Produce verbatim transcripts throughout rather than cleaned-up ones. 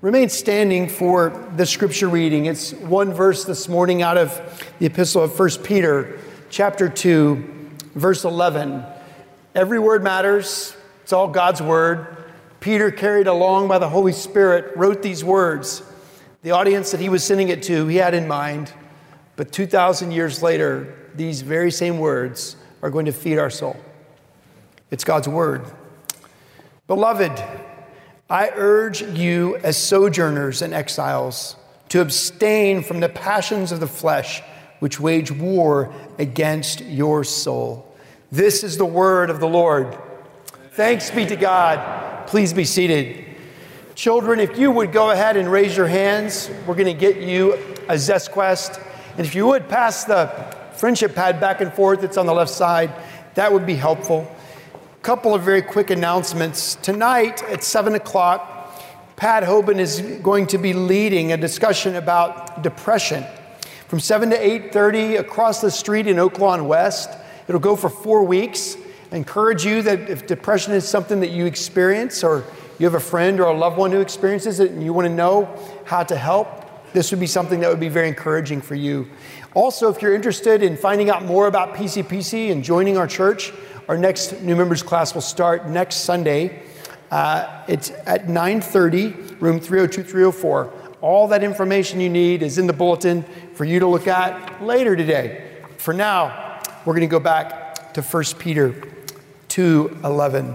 Remain standing for the scripture reading. It's one verse this morning out of the epistle of First Peter, chapter two, verse eleven. Every word matters. It's all God's word. Peter, carried along by the Holy Spirit, wrote these words. The audience that he was sending it to, he had in mind. But two thousand years later, these very same words are going to feed our soul. It's God's word. Beloved, I urge you as sojourners and exiles to abstain from the passions of the flesh which wage war against your soul. This is the word of the Lord. Thanks be to God. Please be seated. Children, if you would go ahead and raise your hands, we're going to get you a Zest Quest. And if you would pass the friendship pad back and forth, it's on the left side, that would be helpful. Couple of very quick announcements. Tonight at seven o'clock, Pat Hoban is going to be leading a discussion about depression. From seven to eight thirty across the street in Oak Lawn West. It'll go for four weeks. I encourage you that if depression is something that you experience, or you have a friend or a loved one who experiences it and you want to know how to help, this would be something that would be very encouraging for you. Also, if you're interested in finding out more about P C P C and joining our church, our next new members class will start next Sunday. Uh, it's at nine thirty, room three oh two, three oh four. All that information you need is in the bulletin for you to look at later today. For now, we're going to go back to First Peter two eleven.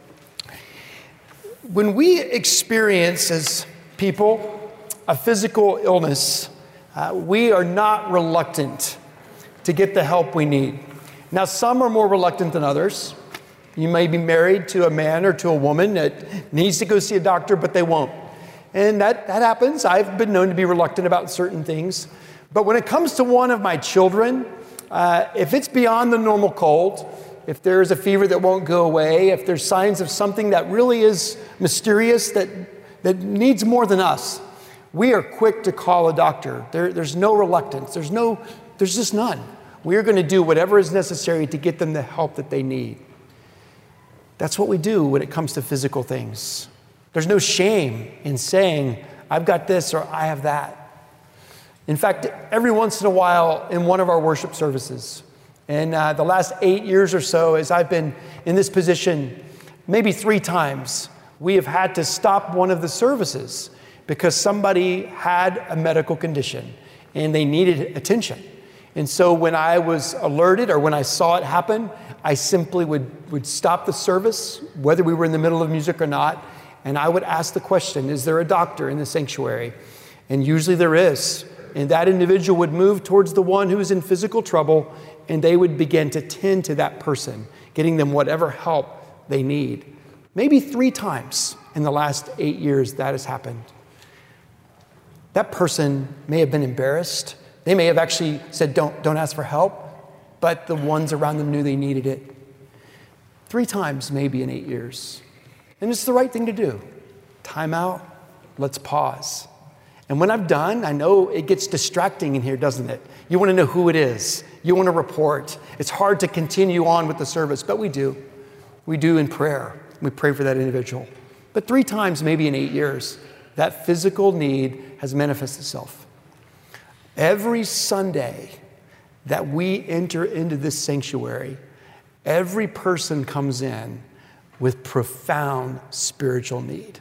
When we experience as people a physical illness, uh, we are not reluctant to get the help we need. Now, some are more reluctant than others. You may be married to a man or to a woman that needs to go see a doctor, but they won't. And that, that happens. I've been known to be reluctant about certain things. But when it comes to one of my children, uh, if it's beyond the normal cold, if there's a fever that won't go away, if there's signs of something that really is mysterious, that, that needs more than us, we are quick to call a doctor. There, there's no reluctance. There's no, there's just none. We are going to do whatever is necessary to get them the help that they need. That's what we do when it comes to physical things. There's no shame in saying, I've got this or I have that. In fact, every once in a while in one of our worship services, and uh, the last eight years or so, as I've been in this position, maybe three times, we have had to stop one of the services because somebody had a medical condition and they needed attention. And so when I was alerted or when I saw it happen, I simply would, would stop the service, whether we were in the middle of music or not, and I would ask the question, is there a doctor in the sanctuary? And usually there is. And that individual would move towards the one who is in physical trouble, and they would begin to tend to that person, getting them whatever help they need. Maybe three times in the last eight years that has happened. That person may have been embarrassed. They may have actually said, don't, don't ask for help, but the ones around them knew they needed it. Three times maybe in eight years. And it's the right thing to do. Time out, let's pause. And when I'm done, I know it gets distracting in here, doesn't it? You want to know who it is. You want to report. It's hard to continue on with the service, but we do. We do in prayer. We pray for that individual. But three times maybe in eight years, that physical need has manifested itself. Every Sunday that we enter into this sanctuary, every person comes in with profound spiritual need.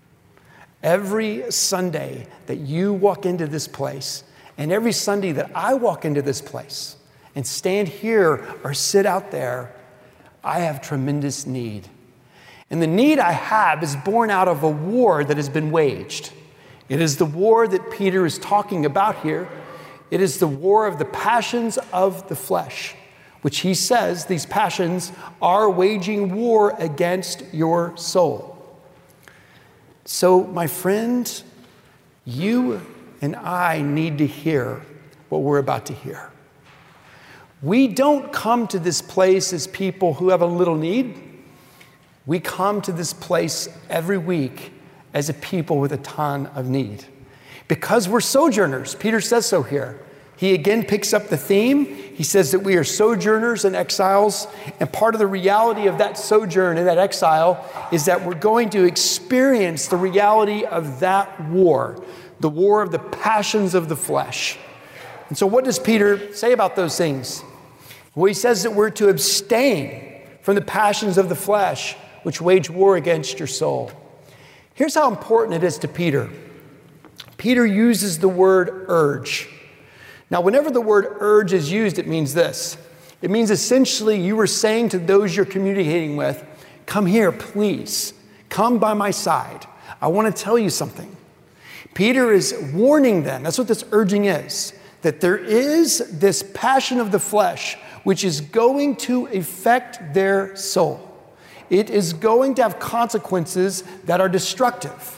Every Sunday that you walk into this place, and every Sunday that I walk into this place and stand here or sit out there, I have tremendous need. And the need I have is born out of a war that has been waged. It is the war that Peter is talking about here. It is the war of the passions of the flesh, which he says these passions are waging war against your soul. So, my friend, you and I need to hear what we're about to hear. We don't come to this place as people who have a little need. We come to this place every week as a people with a ton of need. Because we're sojourners, Peter says so here. he again picks up the theme. He says that we are sojourners and exiles, and part of the reality of that sojourn and that exile is that we're going to experience the reality of that war, the war of the passions of the flesh. And so what does Peter say about those things? Well, he says that we're to abstain from the passions of the flesh, which wage war against your soul. Here's how important it is to Peter. Peter uses the word urge. Now, whenever the word urge is used, it means this. It means essentially you are saying to those you're communicating with, come here, please. Come by my side. I want to tell you something. Peter is warning them. That's what this urging is. That there is this passion of the flesh which is going to affect their soul. It is going to have consequences that are destructive.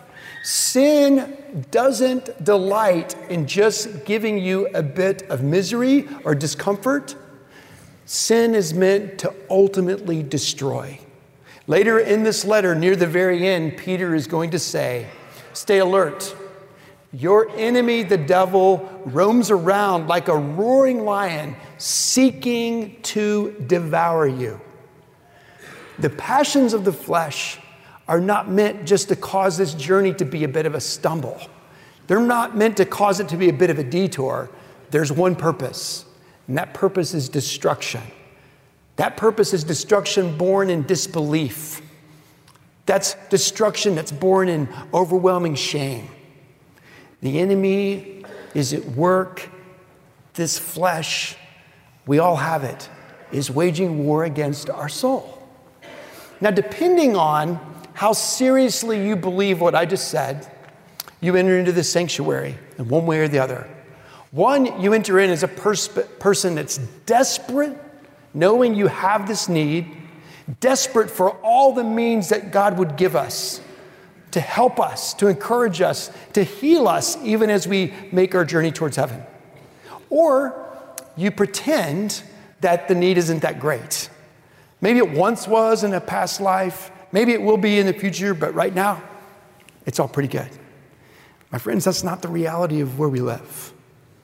Sin doesn't delight in just giving you a bit of misery or discomfort. Sin is meant to ultimately destroy. Later in this letter, near the very end, Peter is going to say, stay alert. Your enemy, the devil, roams around like a roaring lion, seeking to devour you. The passions of the flesh are not meant just to cause this journey to be a bit of a stumble. They're not meant to cause it to be a bit of a detour. There's one purpose, and that purpose is destruction. That purpose is destruction born in disbelief. That's destruction that's born in overwhelming shame. The enemy is at work. This flesh, we all have it, is waging war against our soul. Now, depending on how seriously you believe what I just said, you enter into the sanctuary in one way or the other. One, you enter in as a pers- person that's desperate, knowing you have this need, desperate for all the means that God would give us to help us, to encourage us, to heal us, even as we make our journey towards heaven. Or you pretend that the need isn't that great. Maybe it once was in a past life. Maybe it will be in the future, but right now, it's all pretty good. My friends, that's not the reality of where we live.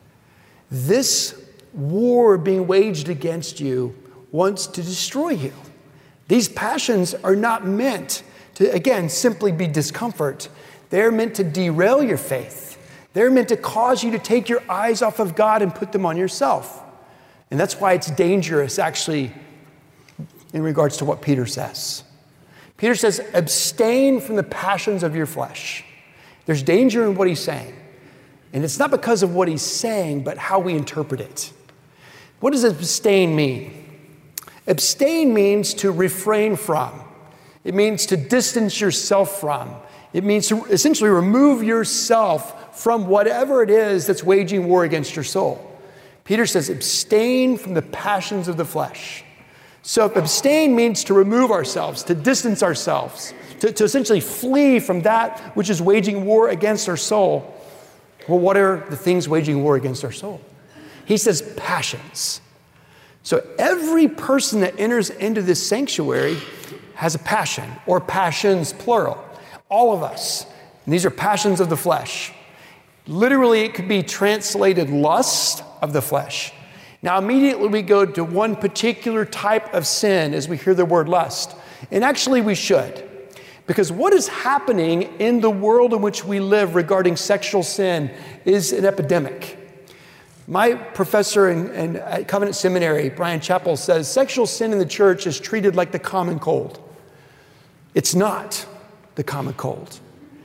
This war being waged against you wants to destroy you. These passions are not meant to, again, simply be discomfort. They're meant to derail your faith. They're meant to cause you to take your eyes off of God and put them on yourself. And that's why it's dangerous, actually, in regards to what Peter says. Peter says, abstain from the passions of your flesh. There's danger in what he's saying. And it's not because of what he's saying, but how we interpret it. What does abstain mean? Abstain means to refrain from. It means to distance yourself from. It means to essentially remove yourself from whatever it is that's waging war against your soul. Peter says, abstain from the passions of the flesh. So if abstain means to remove ourselves, to distance ourselves, to, to essentially flee from that which is waging war against our soul. Well, what are the things waging war against our soul? He says passions. So every person that enters into this sanctuary has a passion, or passions, plural. All of us. And these are passions of the flesh. Literally, it could be translated lust of the flesh. Now, immediately we go to one particular type of sin as we hear the word lust. And actually we should. Because what is happening in the world in which we live regarding sexual sin is an epidemic. My professor in, in, at Covenant Seminary, Brian Chappell, says sexual sin in the church is treated like the common cold. It's not the common cold.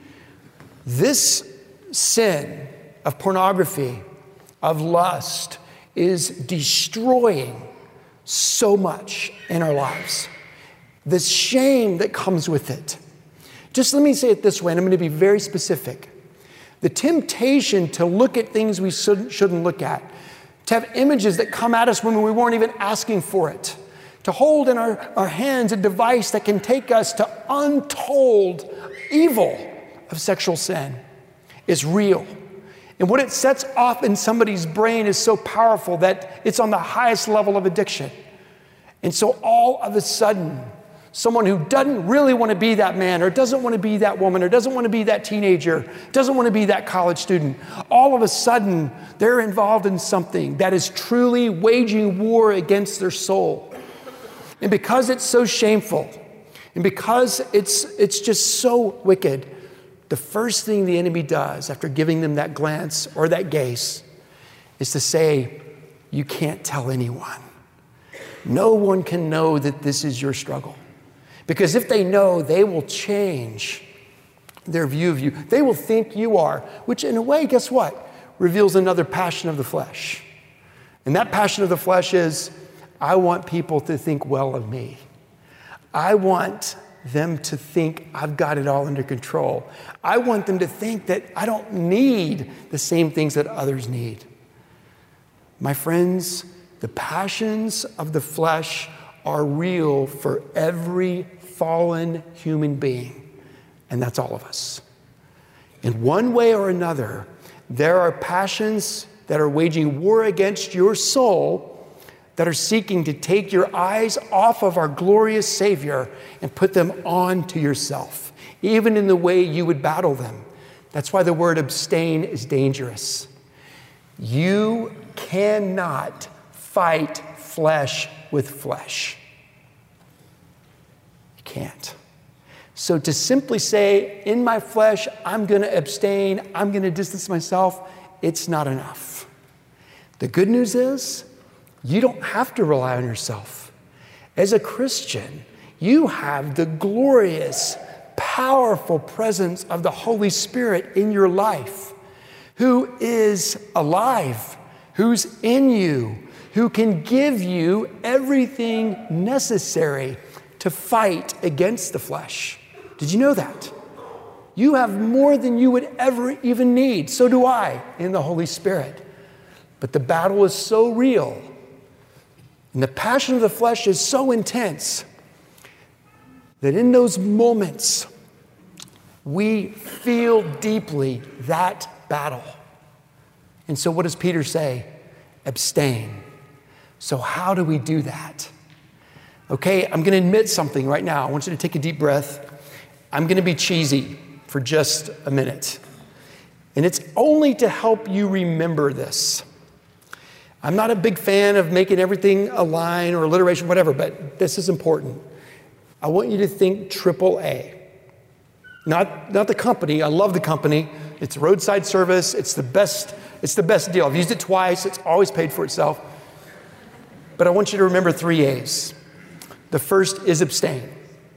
This sin of pornography, of lust, is destroying so much in our lives. The shame that comes with it. Just let me say it this way, and I'm going to be very specific. The temptation to look at things we shouldn't look at, to have images that come at us when we weren't even asking for it, to hold in our, our hands a device that can take us to untold evil of sexual sin is real. And what it sets off in somebody's brain is so powerful that it's on the highest level of addiction. And so all of a sudden, someone who doesn't really want to be that man or doesn't want to be that woman or doesn't want to be that teenager, doesn't want to be that college student, all of a sudden they're involved in something that is truly waging war against their soul. And because it's so shameful and because it's, it's just so wicked, the first thing the enemy does after giving them that glance or that gaze is to say, you can't tell anyone. No one can know that this is your struggle. Because if they know, they will change their view of you. They will think you are, which in a way, guess what? Reveals another passion of the flesh. And that passion of the flesh is, I want people to think well of me. I want them to think I've got it all under control. I want them to think that I don't need the same things that others need. My friends, the passions of the flesh are real for every fallen human being, and that's all of us. In one way or another, there are passions that are waging war against your soul that are seeking to take your eyes off of our glorious Savior and put them on to yourself, even in the way you would battle them. That's why the word abstain is dangerous. You cannot fight flesh with flesh. You can't. So to simply say, in my flesh, I'm going to abstain, I'm going to distance myself, it's not enough. The good news is, you don't have to rely on yourself. As a Christian, you have the glorious, powerful presence of the Holy Spirit in your life, who is alive, who's in you, who can give you everything necessary to fight against the flesh. Did you know that? You have more than you would ever even need. So do I in the Holy Spirit. But the battle is so real, and the passion of the flesh is so intense, that in those moments, we feel deeply that battle. And so what does Peter say? Abstain. So how do we do that? Okay, I'm going to admit something right now. I want you to take a deep breath. I'm going to be cheesy for just a minute. And it's only to help you remember this. I'm not a big fan of making everything a line or alliteration, whatever, but this is important. I want you to think triple A. Not, not the company. I love the company. It's roadside service. It's the best, it's the best deal. I've used it twice. It's always paid for itself. But I want you to remember three A's. The first is abstain.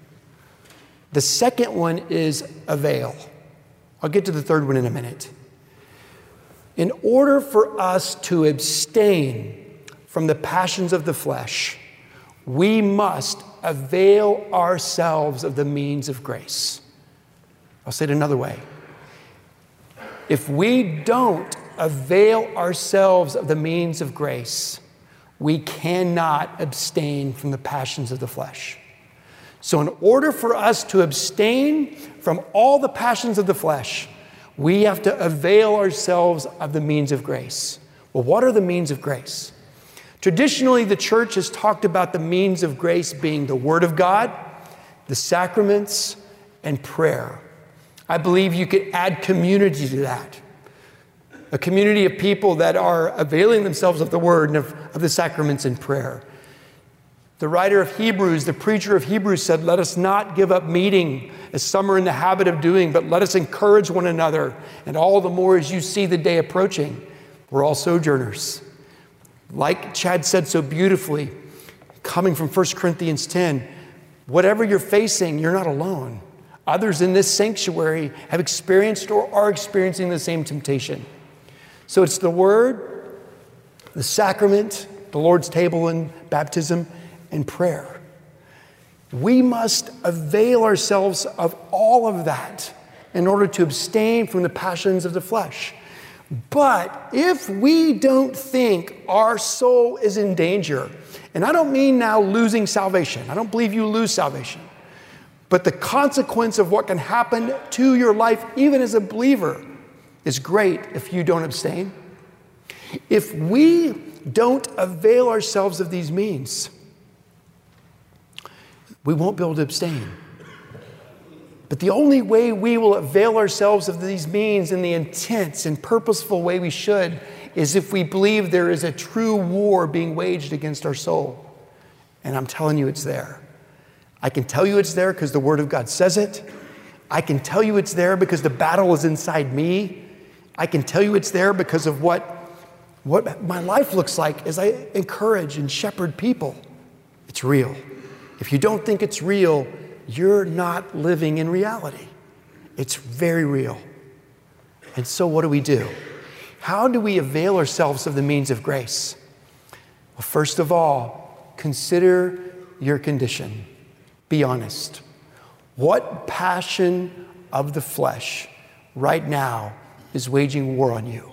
The second one is avail. I'll get to the third one in a minute. In order for us to abstain from the passions of the flesh, we must avail ourselves of the means of grace. I'll say it another way. If we don't avail ourselves of the means of grace, we cannot abstain from the passions of the flesh. So in order for us to abstain from all the passions of the flesh, we have to avail ourselves of the means of grace. Well, what are the means of grace? Traditionally, the church has talked about the means of grace being the Word of God, the sacraments, and prayer. I believe you could add community to that. A community of people that are availing themselves of the Word and of, of the sacraments and prayer. The writer of Hebrews, the preacher of Hebrews said, let us not give up meeting as some are in the habit of doing, but let us encourage one another. And all the more as you see the day approaching, we're all sojourners. Like Chad said so beautifully, coming from First Corinthians ten, whatever you're facing, you're not alone. Others in this sanctuary have experienced or are experiencing the same temptation. So it's the Word, the sacrament, the Lord's table and baptism, and prayer. We must avail ourselves of all of that in order to abstain from the passions of the flesh. But if we don't think our soul is in danger, and I don't mean now losing salvation. I don't believe you lose salvation. But the consequence of what can happen to your life, even as a believer, is great if you don't abstain. If we don't avail ourselves of these means, we won't be able to abstain. But the only way we will avail ourselves of these means in the intense and purposeful way we should is if we believe there is a true war being waged against our soul. And I'm telling you it's there. I can tell you it's there because the Word of God says it. I can tell you it's there because the battle is inside me. I can tell you it's there because of what, what my life looks like as I encourage and shepherd people. It's real. If you don't think it's real, you're not living in reality. It's very real. And so what do we do? How do we avail ourselves of the means of grace? Well, first of all, consider your condition. Be honest. What passion of the flesh right now is waging war on you?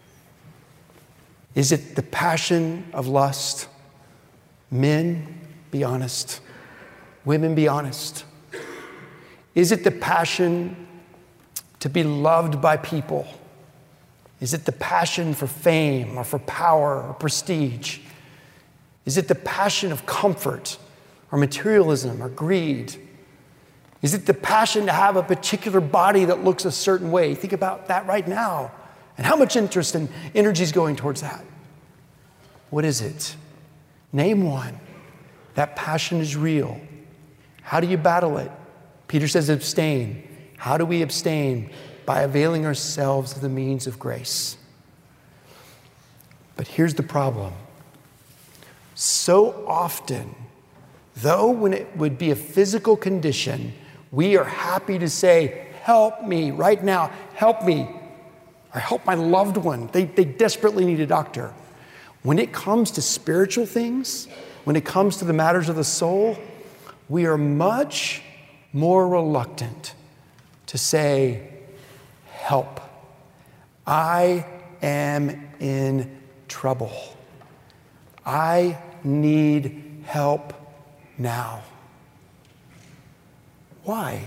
Is it the passion of lust? Men, be honest. Women, be honest. Is it the passion to be loved by people? Is it the passion for fame or for power or prestige? Is it the passion of comfort or materialism or greed? Is it the passion to have a particular body that looks a certain way? Think about that right now and how much interest and energy is going towards that. What is it? Name one. That passion is real. How do you battle it? Peter says abstain. How do we abstain? By availing ourselves of the means of grace. But here's the problem. So often, though when it would be a physical condition, we are happy to say, help me right now, help me, or help my loved one. They, they desperately need a doctor. When it comes to spiritual things, when it comes to the matters of the soul, we are much more reluctant to say, help. I am in trouble. I need help now. Why?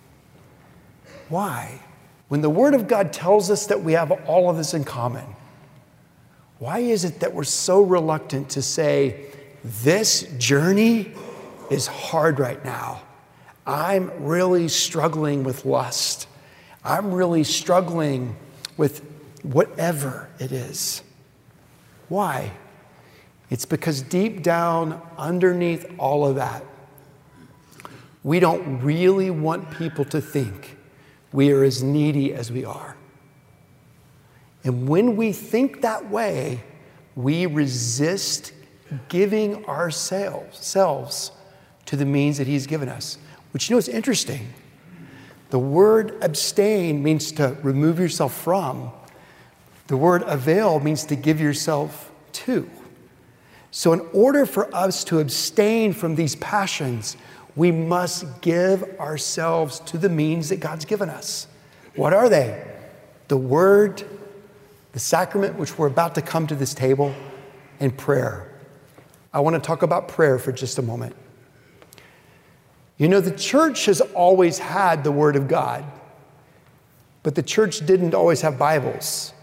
Why? When the Word of God tells us that we have all of this in common, why is it that we're so reluctant to say, this journey is hard right now. I'm really struggling with lust. I'm really struggling with whatever it is. Why? It's because deep down, underneath all of that, we don't really want people to think we are as needy as we are. And when we think that way, we resist giving ourselves to the means that He's given us. Which, you know, is interesting. The word abstain means to remove yourself from. The word avail means to give yourself to. So in order for us to abstain from these passions, we must give ourselves to the means that God's given us. What are they? The Word, the sacrament, which we're about to come to this table, and prayer. I want to talk about prayer for just a moment. You know, the church has always had the Word of God, but the church didn't always have Bibles.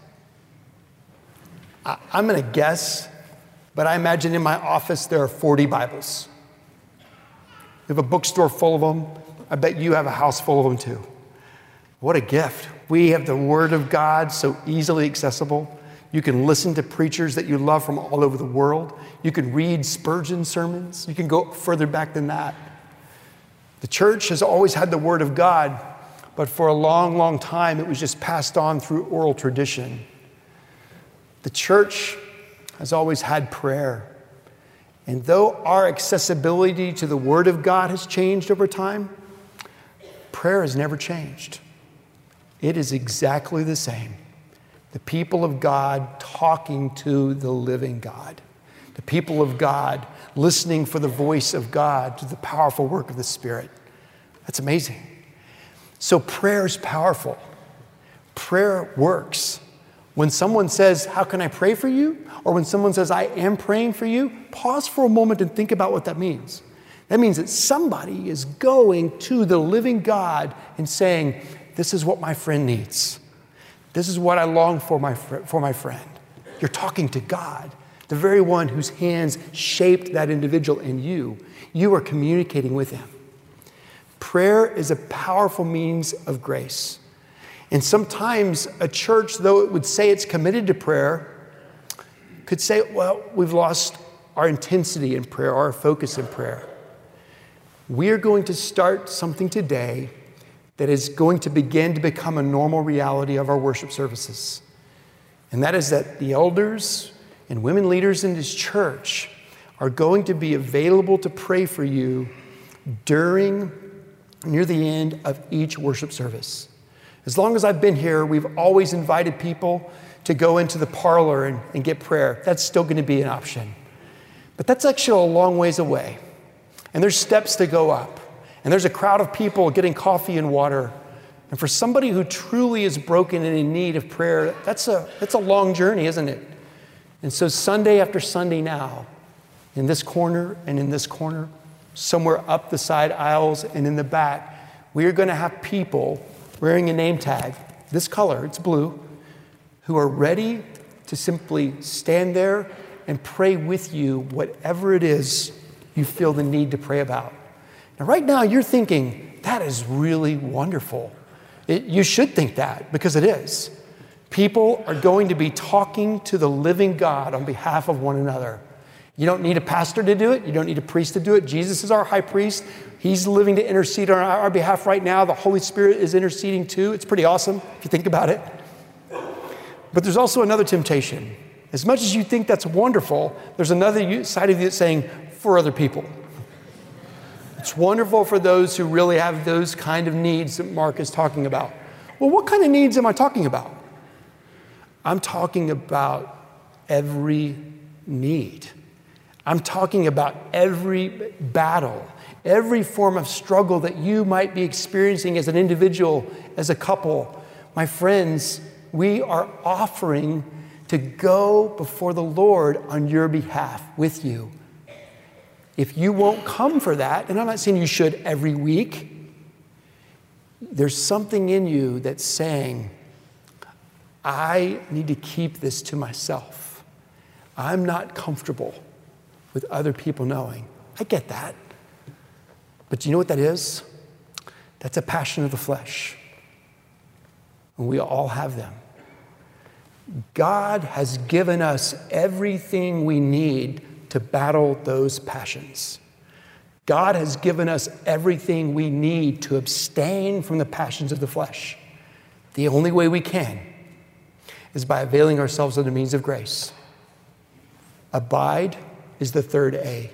I, I'm going to guess, but I imagine in my office there are forty Bibles. We have a bookstore full of them. I bet you have a house full of them too. What a gift. We have the Word of God so easily accessible. You can listen to preachers that you love from all over the world. You can read Spurgeon sermons. You can go further back than that. The church has always had the Word of God, but for a long, long time, it was just passed on through oral tradition. The church has always had prayer. And though our accessibility to the Word of God has changed over time, prayer has never changed. It is exactly the same. The people of God talking to the living God. The people of God listening for the voice of God to the powerful work of the Spirit. That's amazing. So prayer is powerful. Prayer works. When someone says, how can I pray for you? Or when someone says, I am praying for you, pause for a moment and think about what that means. That means that somebody is going to the living God and saying, this is what my friend needs. This is what I long for my, fr- for my friend. You're talking to God. the very one whose hands shaped that individual and you. You are communicating with him. Prayer is a powerful means of grace. And sometimes a church, though it would say it's committed to prayer, could say, well, we've lost our intensity in prayer, our focus in prayer. We are going to start something today that is going to begin to become a normal reality of our worship services. And that is that the elders and women leaders in this church are going to be available to pray for you during, near the end of each worship service. As long as I've been here, we've always invited people to go into the parlor and, and get prayer. That's still going to be an option. But that's actually a long ways away. And there's steps to go up. And there's a crowd of people getting coffee and water. And for somebody who truly is broken and in need of prayer, that's a, that's a long journey, isn't it? And so Sunday after Sunday now, in this corner and in this corner, somewhere up the side aisles and in the back, we are going to have people wearing a name tag, this color, it's blue, who are ready to simply stand there and pray with you whatever it is you feel the need to pray about. Now, right now, you're thinking, that is really wonderful. It, you should think that, because it is. People are going to be talking to the living God on behalf of one another. You don't need a pastor to do it. You don't need a priest to do it. Jesus is our high priest. He's living to intercede on our behalf right now. The Holy Spirit is interceding too. It's pretty awesome if you think about it. But there's also another temptation. As much as you think that's wonderful, there's another side of you that's saying, for other people. It's wonderful for those who really have those kind of needs that Mark is talking about. Well, what kind of needs am I talking about? I'm talking about every need. I'm talking about every battle, every form of struggle that you might be experiencing as an individual, as a couple. My friends, we are offering to go before the Lord on your behalf with you. If you won't come for that, and I'm not saying you should every week, there's something in you that's saying, I need to keep this to myself. I'm not comfortable with other people knowing. I get that. But do you know what that is? That's a passion of the flesh. And we all have them. God has given us everything we need to battle those passions. God has given us everything we need to abstain from the passions of the flesh. The only way we can is by availing ourselves of the means of grace. Abide is the third A.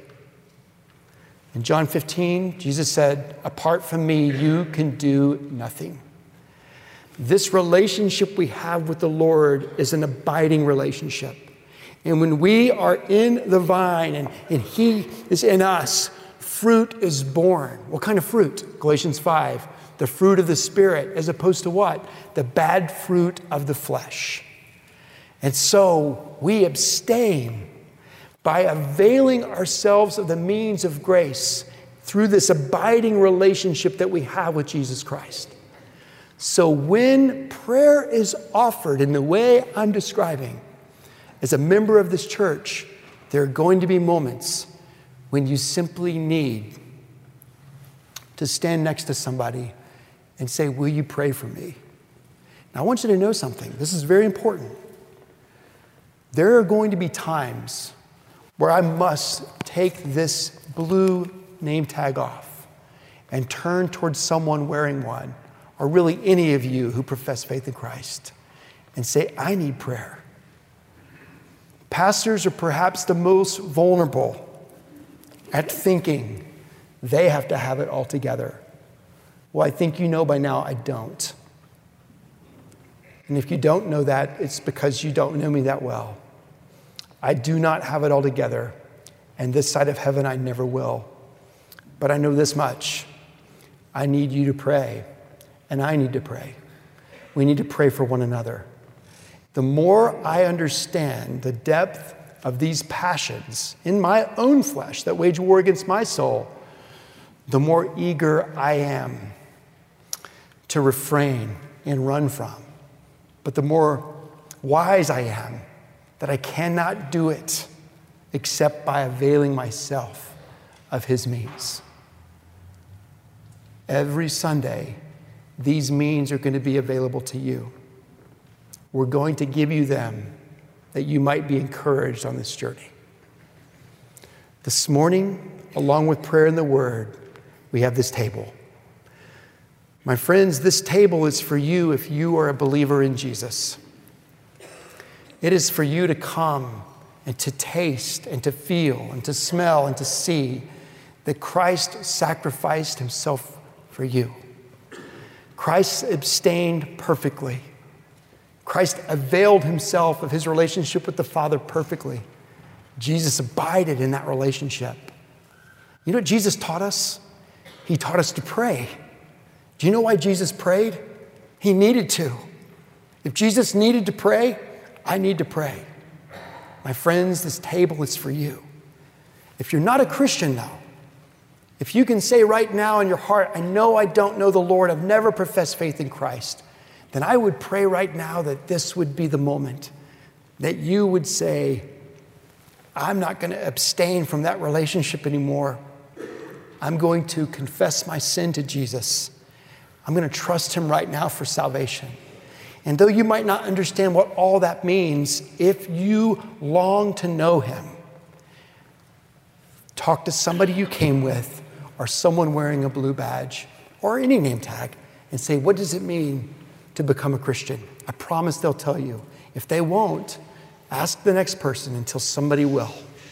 In John fifteen, Jesus said, apart from me, you can do nothing. This relationship we have with the Lord is an abiding relationship. And when we are in the vine and, and he is in us, fruit is born. What kind of fruit? Galatians five, the fruit of the Spirit, as opposed to what? The bad fruit of the flesh. And so we abstain by availing ourselves of the means of grace through this abiding relationship that we have with Jesus Christ. So when prayer is offered in the way I'm describing, as a member of this church, there are going to be moments when you simply need to stand next to somebody and say, will you pray for me? Now, I want you to know something. This is very important. There are going to be times where I must take this blue name tag off and turn towards someone wearing one, or really any of you who profess faith in Christ, and say, I need prayer. Pastors are perhaps the most vulnerable at thinking they have to have it all together. Well, I think you know by now I don't. And if you don't know that, it's because you don't know me that well. I do not have it all together, and this side of heaven I never will. But I know this much. I need you to pray, and I need to pray. We need to pray for one another. The more I understand the depth of these passions in my own flesh that wage war against my soul, the more eager I am to refrain and run from. But the more wise I am that I cannot do it except by availing myself of his means. Every Sunday, these means are going to be available to you. We're going to give you them that you might be encouraged on this journey. This morning, along with prayer and the word, we have this table. My friends, this table is for you if you are a believer in Jesus. It is for you to come and to taste and to feel and to smell and to see that Christ sacrificed himself for you. Christ abstained perfectly. Christ availed himself of his relationship with the Father perfectly. Jesus abided in that relationship. You know what Jesus taught us? He taught us to pray. Do you know why Jesus prayed? He needed to. If Jesus needed to pray, I need to pray. My friends, this table is for you. If you're not a Christian though, if you can say right now in your heart, I know I don't know the Lord, I've never professed faith in Christ, then I would pray right now that this would be the moment that you would say, I'm not going to abstain from that relationship anymore. I'm going to confess my sin to Jesus. I'm going to trust him right now for salvation. And though you might not understand what all that means, if you long to know him, talk to somebody you came with or someone wearing a blue badge or any name tag and say, what does it mean to become a Christian? I promise they'll tell you. If they won't, ask the next person until somebody will.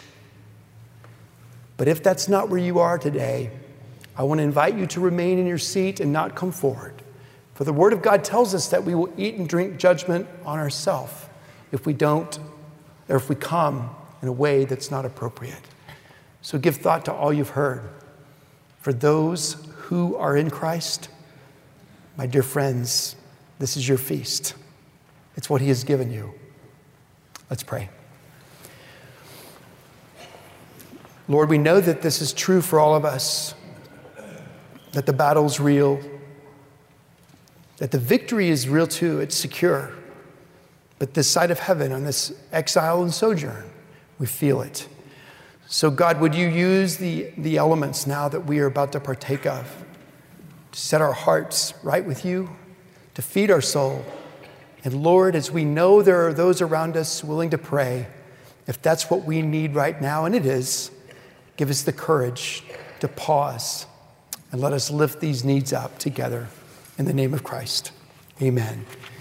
But if that's not where you are today, I want to invite you to remain in your seat and not come forward. For the Word of God tells us that we will eat and drink judgment on ourselves if we don't, or if we come in a way that's not appropriate. So give thought to all you've heard. For those who are in Christ, my dear friends, this is your feast. It's what he has given you. Let's pray. Lord, we know that this is true for all of us, that the battle's real, that the victory is real too, it's secure. But this side of heaven, on this exile and sojourn, we feel it. So God, would you use the, the elements now that we are about to partake of to set our hearts right with you, to feed our soul. And Lord, as we know there are those around us willing to pray, if that's what we need right now, and it is, give us the courage to pause and let us lift these needs up together in the name of Christ. Amen.